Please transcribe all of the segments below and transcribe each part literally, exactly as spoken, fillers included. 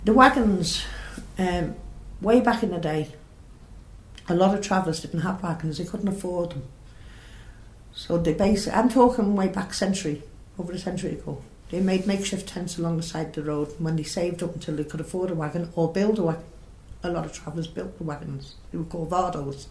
The wagons, um, way back in the day, a lot of travellers didn't have wagons, they couldn't afford them. So they basically, I'm talking way back century, over a century ago, they made makeshift tents along the side of the road when they saved up until they could afford a wagon or build a wagon. A lot of travellers built the wagons, they were called vardos.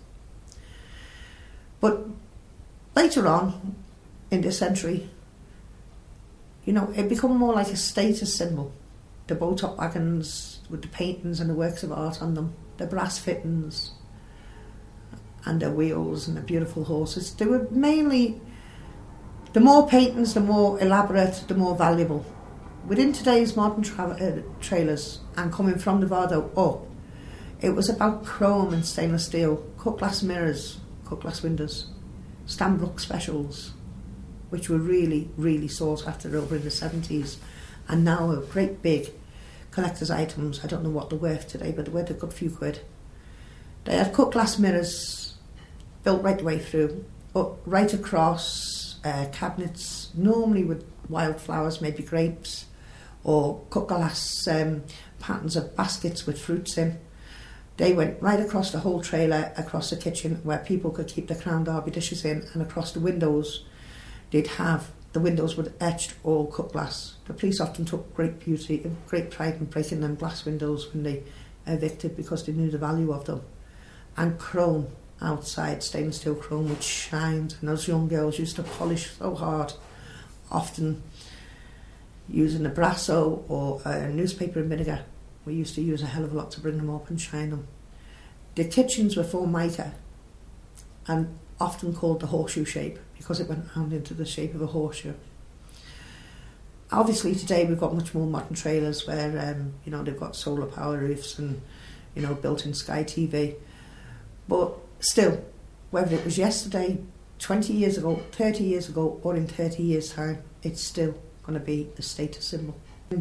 But later on, in this century, you know, it became more like a status symbol. The bow-top wagons with the paintings and the works of art on them, the brass fittings and their wheels and the beautiful horses. They were mainly, the more paintings, the more elaborate, the more valuable. Within today's modern tra- uh, trailers, and coming from the Vardo up, it was about chrome and stainless steel, cut glass mirrors, cut glass windows, Stanbrook specials, which were really, really sought after over in the seventies, and now are great big collector's items. I don't know what they're worth today, but they're worth a good few quid. They had cut glass mirrors built right the way through, up right across, uh, cabinets, normally with wildflowers, maybe grapes, or cut glass um, patterns of baskets with fruits in. They went right across the whole trailer, across the kitchen where people could keep their Crown Derby dishes in, and across the windows. They'd have, the windows were etched all cut glass. The police often took great beauty, great pride in breaking them glass windows when they evicted because they knew the value of them. And chrome outside, stainless steel chrome, which shined, and those young girls used to polish so hard, often using a brasso or a newspaper and vinegar. We used to use a hell of a lot to bring them up and shine them. The kitchens were full mica and often called the horseshoe shape because it went round into the shape of a horseshoe. Obviously today we've got much more modern trailers where um, you know, they've got solar power roofs and, you know, built-in Sky T V. But still, whether it was yesterday, twenty years ago, thirty years ago, or in thirty years' time, it's still going to be a status symbol.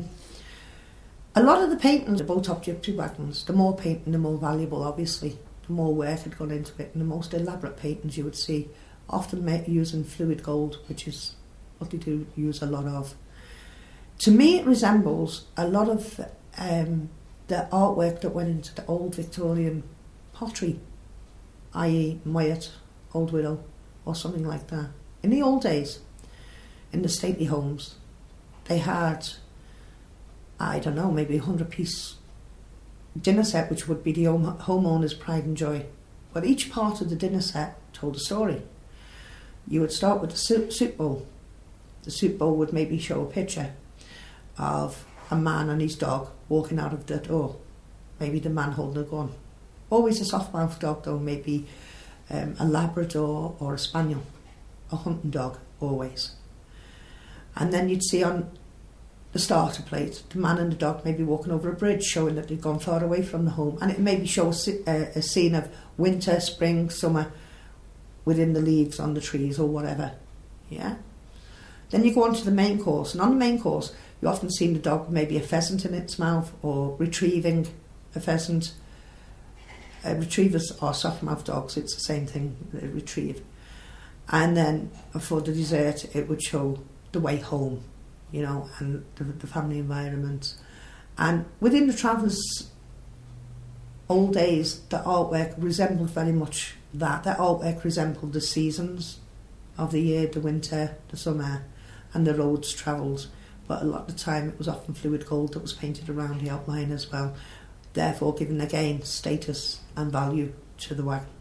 A lot of the paintings, the bow-top gypsy wagons, the more painting, the more valuable, obviously. The more work had gone into it, and the most elaborate paintings you would see, often using fluid gold, which is what they do use a lot of. To me, it resembles a lot of um, the artwork that went into the old Victorian pottery, that is. Moyet, Old Widow, or something like that. In the old days, in the stately homes, they had, I don't know, maybe a hundred-piece dinner set, which would be the home- homeowner's pride and joy. But each part of the dinner set told a story. You would start with the soup, soup bowl. The soup bowl would maybe show a picture of a man and his dog walking out of the door. Maybe the man holding a gun. Always a soft-mouthed dog, though, maybe um, a Labrador or a Spaniel, a hunting dog, always. And then you'd see on the starter plate, the man and the dog maybe walking over a bridge, showing that they've gone far away from the home, and it maybe shows a, a scene of winter, spring, summer, within the leaves on the trees or whatever. Yeah. Then you go on to the main course, and on the main course, you often see the dog maybe a pheasant in its mouth or retrieving a pheasant. Uh, retrievers are soft-mouthed dogs, it's the same thing, they retrieve. And then for the dessert, it would show the way home, you know, and the, the family environment. And within the travellers' old days, the artwork resembled very much that. That artwork resembled the seasons of the year, the winter, the summer, and the roads travelled. But a lot of the time it was often fluid gold that was painted around the outline as well, therefore giving again status and value to the wagon.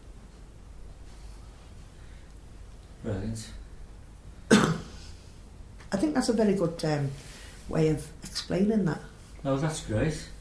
Brilliant. I think that's a very good um, way of explaining that. Oh, that's great.